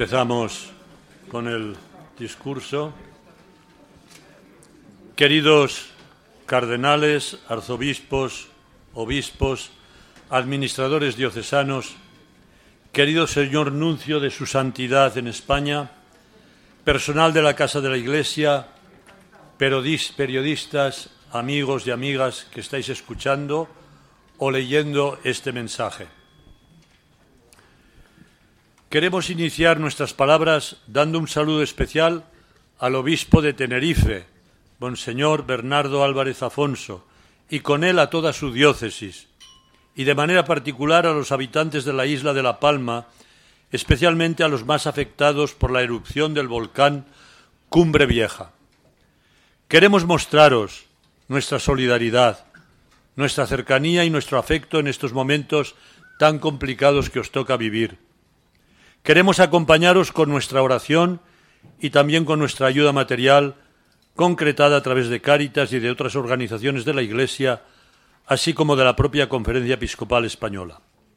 Empezamos con el discurso. Queridos cardenales, arzobispos, obispos, administradores diocesanos, querido señor nuncio de su santidad en España, personal de la Casa de la Iglesia, periodistas, amigos y amigas que estáis escuchando o leyendo este mensaje. Queremos iniciar nuestras palabras dando un saludo especial al obispo de Tenerife, Monseñor Bernardo Álvarez Afonso, y con él a toda su diócesis, y de manera particular a los habitantes de la isla de La Palma, especialmente a los más afectados por la erupción del volcán Cumbre Vieja. Queremos mostraros nuestra solidaridad, nuestra cercanía y nuestro afecto en estos momentos tan complicados que os toca vivir. Queremos acompañaros con nuestra oración y también con nuestra ayuda material, concretada a través de Cáritas y de otras organizaciones de la Iglesia, así como de la propia Conferencia Episcopal Española.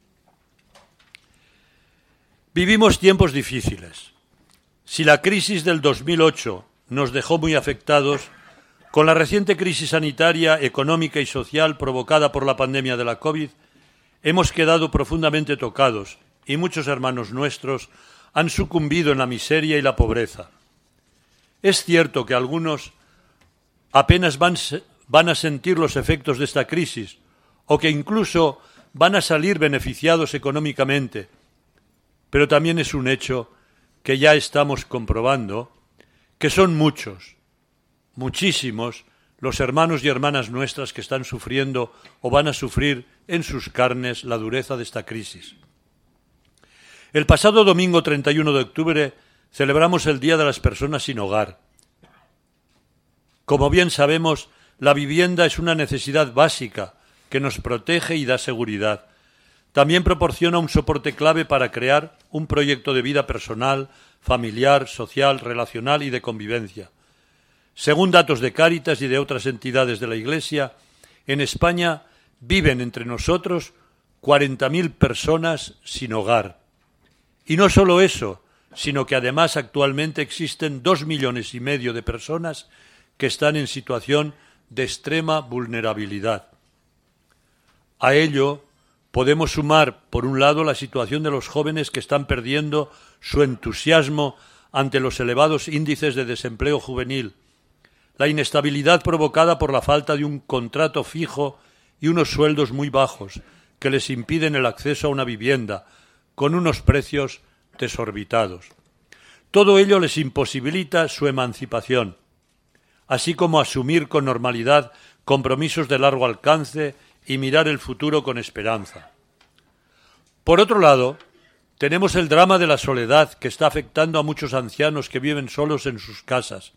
Vivimos tiempos difíciles. Si la crisis del 2008 nos dejó muy afectados, con la reciente crisis sanitaria, económica y social provocada por la pandemia de la COVID, hemos quedado profundamente tocados y muchos hermanos nuestros han sucumbido en la miseria y la pobreza. Es cierto que algunos apenas van a sentir los efectos de esta crisis o que incluso van a salir beneficiados económicamente, pero también es un hecho que ya estamos comprobando que son muchos, muchísimos, los hermanos y hermanas nuestras que están sufriendo o van a sufrir en sus carnes la dureza de esta crisis. El pasado domingo 31 de octubre celebramos el Día de las Personas sin Hogar. Como bien sabemos, la vivienda es una necesidad básica que nos protege y da seguridad. También proporciona un soporte clave para crear un proyecto de vida personal, familiar, social, relacional y de convivencia. Según datos de Cáritas y de otras entidades de la Iglesia, en España viven entre nosotros 40.000 personas sin hogar. Y no solo eso, sino que además actualmente existen 2,5 millones de personas que están en situación de extrema vulnerabilidad. A ello podemos sumar, por un lado, la situación de los jóvenes que están perdiendo su entusiasmo ante los elevados índices de desempleo juvenil, la inestabilidad provocada por la falta de un contrato fijo y unos sueldos muy bajos que les impiden el acceso a una vivienda, con unos precios desorbitados. Todo ello les imposibilita su emancipación, así como asumir con normalidad compromisos de largo alcance y mirar el futuro con esperanza. Por otro lado, tenemos el drama de la soledad que está afectando a muchos ancianos que viven solos en sus casas.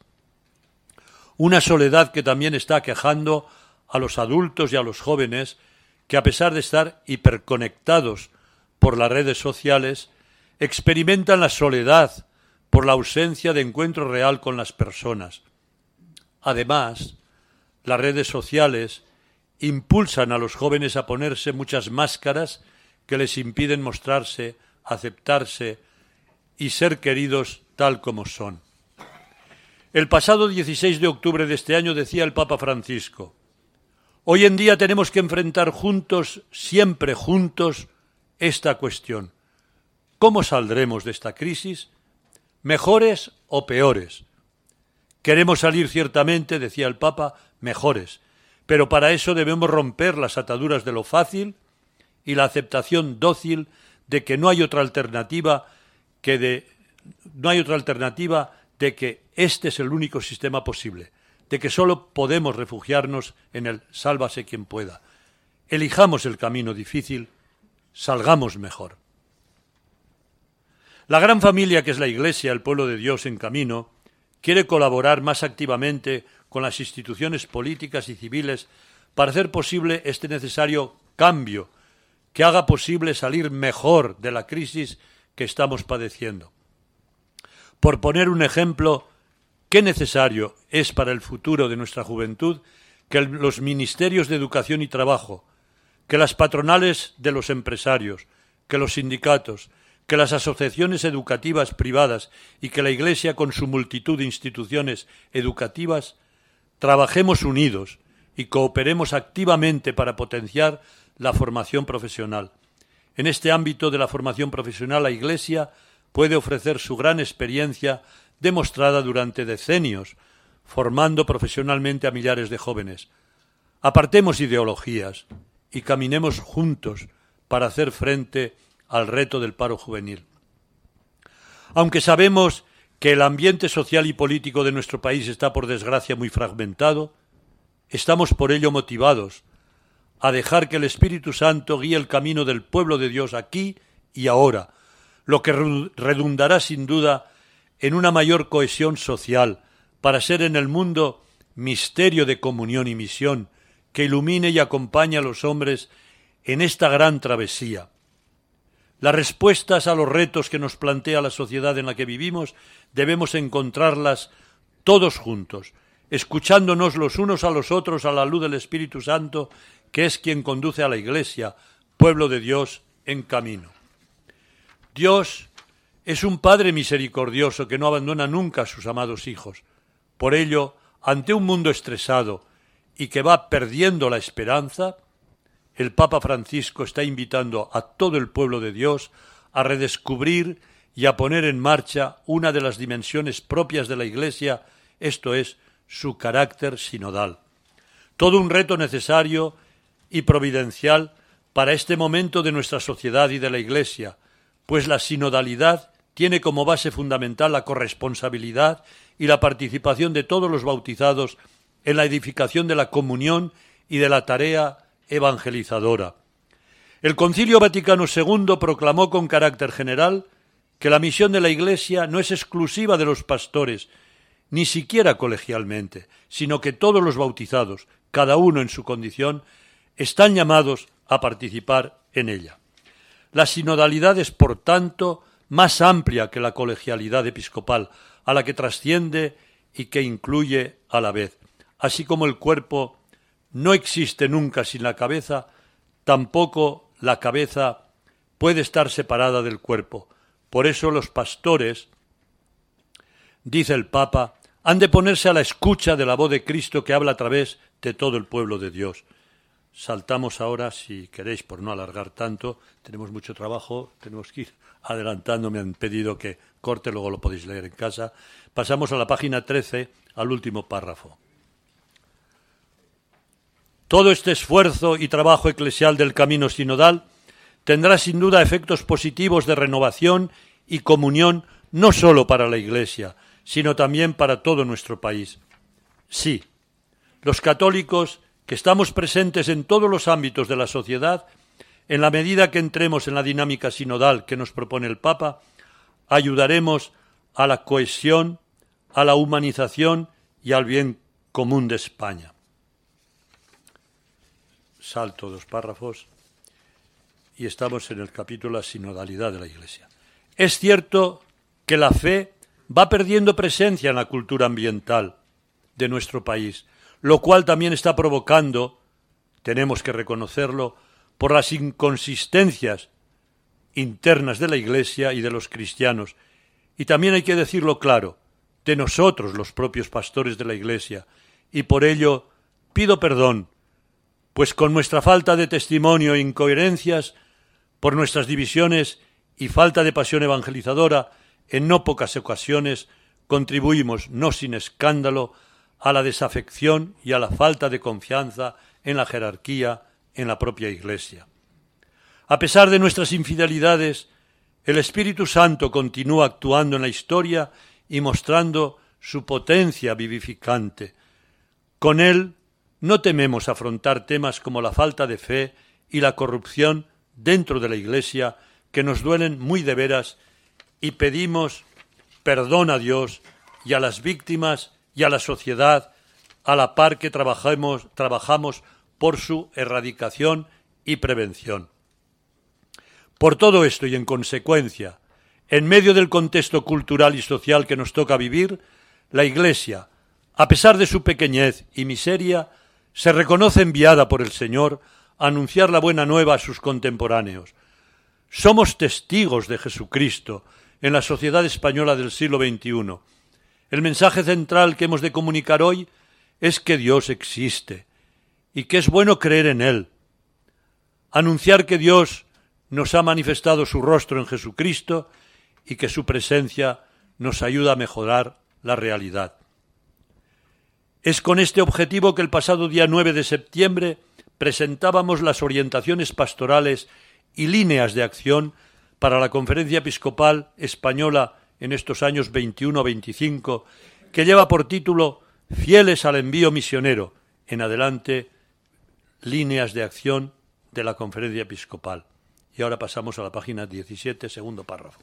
Una soledad que también está aquejando a los adultos y a los jóvenes que, a pesar de estar hiperconectados por las redes sociales, experimentan la soledad por la ausencia de encuentro real con las personas. Además, las redes sociales impulsan a los jóvenes a ponerse muchas máscaras que les impiden mostrarse, aceptarse y ser queridos tal como son. El pasado 16 de octubre de este año decía el Papa Francisco: hoy en día tenemos que enfrentar juntos, siempre juntos, esta cuestión. ¿Cómo saldremos de esta crisis? ¿Mejores o peores? Queremos salir ciertamente, decía el Papa, mejores, pero para eso debemos romper las ataduras de lo fácil y la aceptación dócil de que no hay otra alternativa de que este es el único sistema posible, de que solo podemos refugiarnos en el sálvase quien pueda. Elijamos el camino difícil, salgamos mejor. La gran familia que es la Iglesia, el pueblo de Dios en camino, quiere colaborar más activamente con las instituciones políticas y civiles para hacer posible este necesario cambio que haga posible salir mejor de la crisis que estamos padeciendo. Por poner un ejemplo, qué necesario es para el futuro de nuestra juventud que los ministerios de Educación y Trabajo, que las patronales de los empresarios, que los sindicatos, que las asociaciones educativas privadas y que la Iglesia con su multitud de instituciones educativas trabajemos unidos y cooperemos activamente para potenciar la formación profesional. En este ámbito de la formación profesional, la Iglesia puede ofrecer su gran experiencia demostrada durante decenios, formando profesionalmente a millares de jóvenes. Apartemos ideologías y caminemos juntos para hacer frente al reto del paro juvenil. Aunque sabemos que el ambiente social y político de nuestro país está, por desgracia, muy fragmentado, estamos por ello motivados a dejar que el Espíritu Santo guíe el camino del pueblo de Dios aquí y ahora, lo que redundará sin duda en una mayor cohesión social para ser en el mundo misterio de comunión y misión que ilumine y acompañe a los hombres en esta gran travesía. Las respuestas a los retos que nos plantea la sociedad en la que vivimos debemos encontrarlas todos juntos, escuchándonos los unos a los otros a la luz del Espíritu Santo, que es quien conduce a la Iglesia, pueblo de Dios, en camino. Dios es un Padre misericordioso que no abandona nunca a sus amados hijos. Por ello, ante un mundo estresado y que va perdiendo la esperanza, el Papa Francisco está invitando a todo el pueblo de Dios a redescubrir y a poner en marcha una de las dimensiones propias de la Iglesia, esto es, su carácter sinodal. Todo un reto necesario y providencial para este momento de nuestra sociedad y de la Iglesia, pues la sinodalidad tiene como base fundamental la corresponsabilidad y la participación de todos los bautizados en la edificación de la comunión y de la tarea evangelizadora. El Concilio Vaticano II proclamó con carácter general que la misión de la Iglesia no es exclusiva de los pastores, ni siquiera colegialmente, sino que todos los bautizados, cada uno en su condición, están llamados a participar en ella. La sinodalidad es, por tanto, más amplia que la colegialidad episcopal, a la que trasciende y que incluye a la vez. Así como el cuerpo no existe nunca sin la cabeza, tampoco la cabeza puede estar separada del cuerpo. Por eso los pastores, dice el Papa, han de ponerse a la escucha de la voz de Cristo que habla a través de todo el pueblo de Dios. Saltamos ahora, si queréis, por no alargar tanto, tenemos mucho trabajo, tenemos que ir adelantando, me han pedido que corte, luego lo podéis leer en casa. Pasamos a la página 13, al último párrafo. Todo este esfuerzo y trabajo eclesial del camino sinodal tendrá sin duda efectos positivos de renovación y comunión no solo para la Iglesia, sino también para todo nuestro país. Sí, los católicos que estamos presentes en todos los ámbitos de la sociedad, en la medida que entremos en la dinámica sinodal que nos propone el Papa, ayudaremos a la cohesión, a la humanización y al bien común de España. Salto 2 párrafos y estamos en el capítulo La sinodalidad de la Iglesia. Es cierto que la fe va perdiendo presencia en la cultura ambiental de nuestro país, lo cual también está provocando, tenemos que reconocerlo, por las inconsistencias internas de la Iglesia y de los cristianos. Y también hay que decirlo claro, de nosotros, los propios pastores de la Iglesia. Y por ello pido perdón, pues con nuestra falta de testimonio e incoherencias, por nuestras divisiones y falta de pasión evangelizadora, en no pocas ocasiones contribuimos, no sin escándalo, a la desafección y a la falta de confianza en la jerarquía, en la propia Iglesia. A pesar de nuestras infidelidades, el Espíritu Santo continúa actuando en la historia y mostrando su potencia vivificante. Con él no tememos afrontar temas como la falta de fe y la corrupción dentro de la Iglesia, que nos duelen muy de veras, y pedimos perdón a Dios y a las víctimas y a la sociedad, a la par que trabajamos por su erradicación y prevención. Por todo esto y en consecuencia, en medio del contexto cultural y social que nos toca vivir, la Iglesia, a pesar de su pequeñez y miseria, se reconoce enviada por el Señor a anunciar la buena nueva a sus contemporáneos. Somos testigos de Jesucristo en la sociedad española del siglo XXI. El mensaje central que hemos de comunicar hoy es que Dios existe y que es bueno creer en Él. Anunciar que Dios nos ha manifestado su rostro en Jesucristo y que su presencia nos ayuda a mejorar la realidad. Es con este objetivo que el pasado día 9 de septiembre presentábamos las orientaciones pastorales y líneas de acción para la Conferencia Episcopal Española en estos años 21-25, que lleva por título Fieles al envío misionero. En adelante, líneas de acción de la Conferencia Episcopal. Y ahora pasamos a la página 17, segundo párrafo.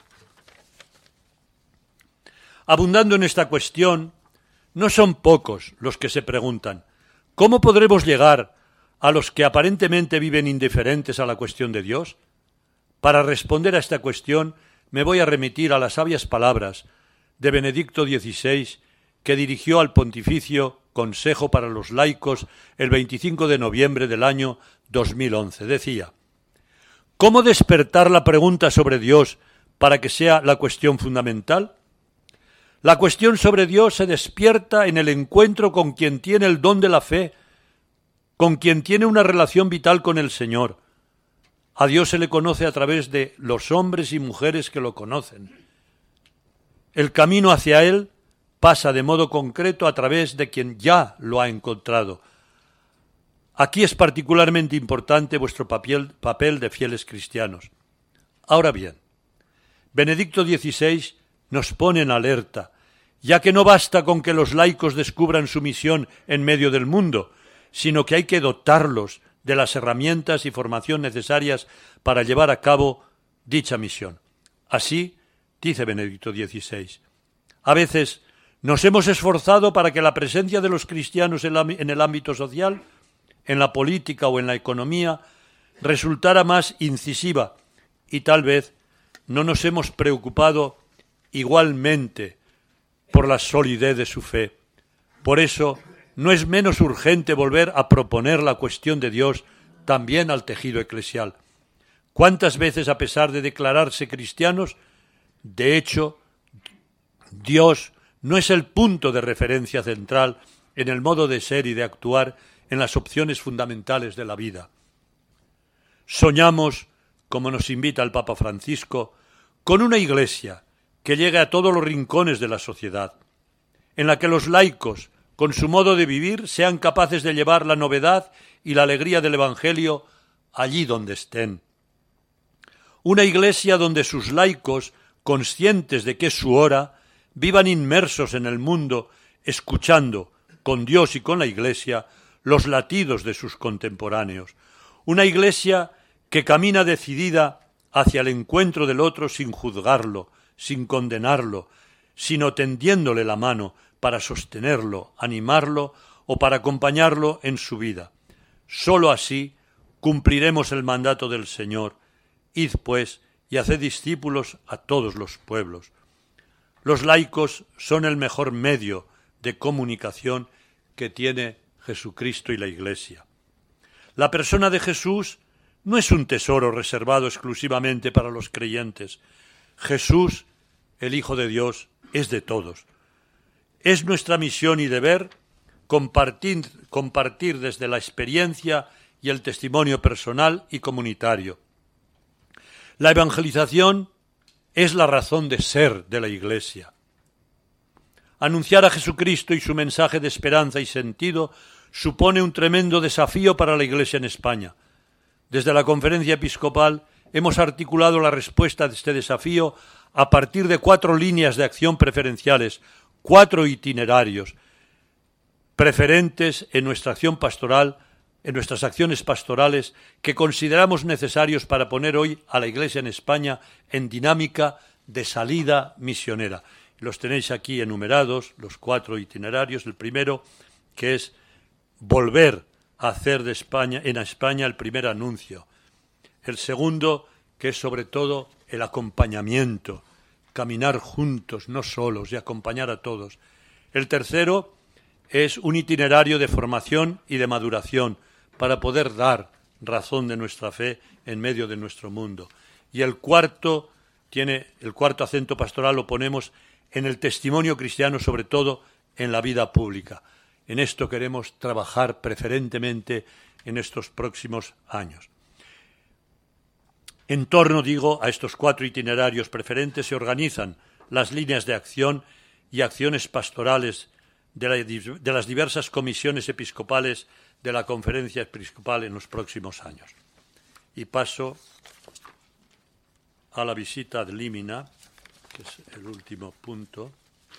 Abundando en esta cuestión, no son pocos los que se preguntan ¿cómo podremos llegar a los que aparentemente viven indiferentes a la cuestión de Dios? Para responder a esta cuestión me voy a remitir a las sabias palabras de Benedicto XVI que dirigió al Pontificio Consejo para los Laicos el 25 de noviembre del año 2011. Decía: ¿cómo despertar la pregunta sobre Dios para que sea la cuestión fundamental? La cuestión sobre Dios se despierta en el encuentro con quien tiene el don de la fe, con quien tiene una relación vital con el Señor. A Dios se le conoce a través de los hombres y mujeres que lo conocen. El camino hacia Él pasa de modo concreto a través de quien ya lo ha encontrado. Aquí es particularmente importante vuestro papel de fieles cristianos. Ahora bien, Benedicto XVI nos pone en alerta, ya que no basta con que los laicos descubran su misión en medio del mundo, sino que hay que dotarlos de las herramientas y formación necesarias para llevar a cabo dicha misión. Así, dice Benedicto XVI, a veces nos hemos esforzado para que la presencia de los cristianos en el ámbito social, en la política o en la economía, resultara más incisiva y tal vez no nos hemos preocupado igualmente por la solidez de su fe. Por eso, no es menos urgente volver a proponer la cuestión de Dios también al tejido eclesial. ¿Cuántas veces, a pesar de declararse cristianos, de hecho, Dios no es el punto de referencia central en el modo de ser y de actuar en las opciones fundamentales de la vida? Soñamos, como nos invita el Papa Francisco, con una Iglesia que llegue a todos los rincones de la sociedad, en la que los laicos, con su modo de vivir, sean capaces de llevar la novedad y la alegría del Evangelio allí donde estén. Una Iglesia donde sus laicos, conscientes de que es su hora, vivan inmersos en el mundo, escuchando, con Dios y con la Iglesia, los latidos de sus contemporáneos. Una Iglesia que camina decidida hacia el encuentro del otro sin juzgarlo, sin condenarlo, sino tendiéndole la mano para sostenerlo, animarlo o para acompañarlo en su vida. Sólo así cumpliremos el mandato del Señor. Id, pues, y haced discípulos a todos los pueblos. Los laicos son el mejor medio de comunicación que tiene Jesucristo y la Iglesia. La persona de Jesús no es un tesoro reservado exclusivamente para los creyentes. Jesús, el Hijo de Dios, es de todos. Es nuestra misión y deber compartir desde la experiencia y el testimonio personal y comunitario. La evangelización es la razón de ser de la Iglesia. Anunciar a Jesucristo y su mensaje de esperanza y sentido supone un tremendo desafío para la Iglesia en España. Desde la Conferencia Episcopal hemos articulado la respuesta de este desafío a partir de 4 líneas de acción preferenciales, 4 itinerarios preferentes en nuestra acción pastoral, en nuestras acciones pastorales que consideramos necesarios para poner hoy a la Iglesia en España en dinámica de salida misionera. Los tenéis aquí enumerados, los 4 itinerarios. El primero, que es volver a hacer en España el primer anuncio. El segundo, que es sobre todo el acompañamiento, caminar juntos, no solos, y acompañar a todos. El tercero es un itinerario de formación y de maduración para poder dar razón de nuestra fe en medio de nuestro mundo. Y el cuarto acento pastoral lo ponemos en el testimonio cristiano, sobre todo en la vida pública. En esto queremos trabajar preferentemente en estos próximos años. En torno, a estos 4 itinerarios preferentes se organizan las líneas de acción y acciones pastorales de las diversas comisiones episcopales de la Conferencia Episcopal en los próximos años. Y paso a la visita ad limina, que es el último punto,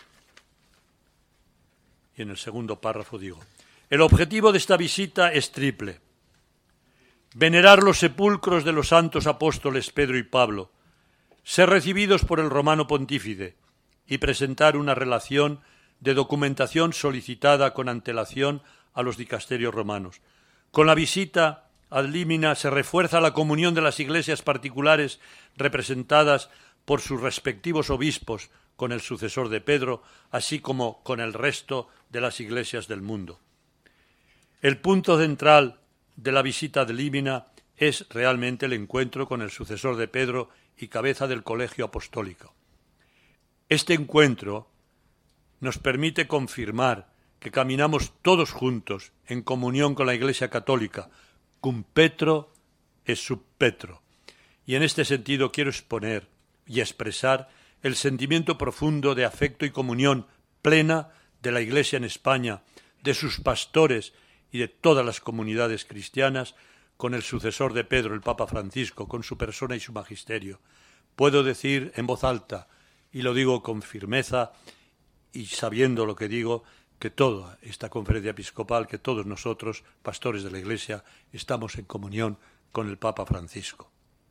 y en el segundo párrafo digo: el objetivo de esta visita es triple: venerar los sepulcros de los santos apóstoles Pedro y Pablo, ser recibidos por el romano pontífice y presentar una relación de documentación solicitada con antelación a los dicasterios romanos. Con la visita ad limina se refuerza la comunión de las iglesias particulares representadas por sus respectivos obispos con el sucesor de Pedro, así como con el resto de las iglesias del mundo. El punto central de la visita ad limina es realmente el encuentro con el sucesor de Pedro y cabeza del colegio apostólico. Este encuentro nos permite confirmar que caminamos todos juntos en comunión con la Iglesia Católica, cum Petro et sub Petro. Y en este sentido quiero exponer y expresar el sentimiento profundo de afecto y comunión plena de la Iglesia en España, de sus pastores y de todas las comunidades cristianas con el sucesor de Pedro, el Papa Francisco, con su persona y su magisterio. Puedo decir en voz alta, y lo digo con firmeza y sabiendo lo que digo, que toda esta conferencia episcopal, que todos nosotros, pastores de la Iglesia, estamos en comunión con el Papa Francisco.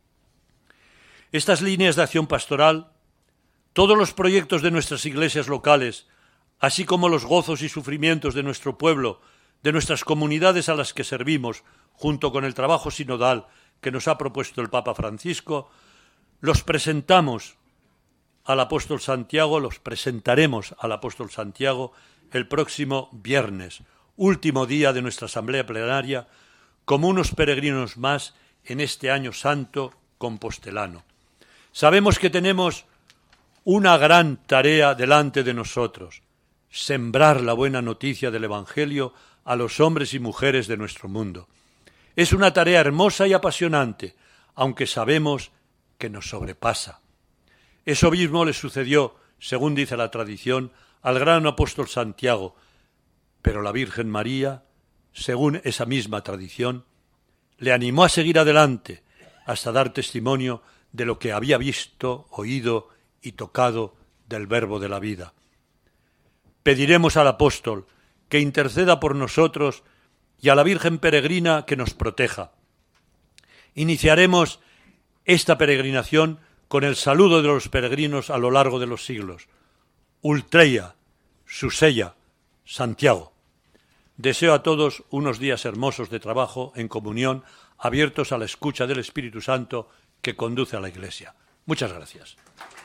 Estas líneas de acción pastoral, todos los proyectos de nuestras iglesias locales, así como los gozos y sufrimientos de nuestro pueblo, de nuestras comunidades a las que servimos, junto con el trabajo sinodal que nos ha propuesto el Papa Francisco, los presentamos al apóstol Santiago, los presentaremos al apóstol Santiago el próximo viernes, último día de nuestra asamblea plenaria, como unos peregrinos más en este año santo compostelano. Sabemos que tenemos una gran tarea delante de nosotros: sembrar la buena noticia del Evangelio a los hombres y mujeres de nuestro mundo. Es una tarea hermosa y apasionante, aunque sabemos que nos sobrepasa. Eso mismo le sucedió, según dice la tradición, al gran apóstol Santiago, pero la Virgen María, según esa misma tradición, le animó a seguir adelante hasta dar testimonio de lo que había visto, oído y tocado del Verbo de la vida. Pediremos al apóstol que interceda por nosotros y a la Virgen peregrina que nos proteja. Iniciaremos esta peregrinación con el saludo de los peregrinos a lo largo de los siglos. Ultreia, Susella, Santiago. Deseo a todos unos días hermosos de trabajo en comunión, abiertos a la escucha del Espíritu Santo que conduce a la Iglesia. Muchas gracias.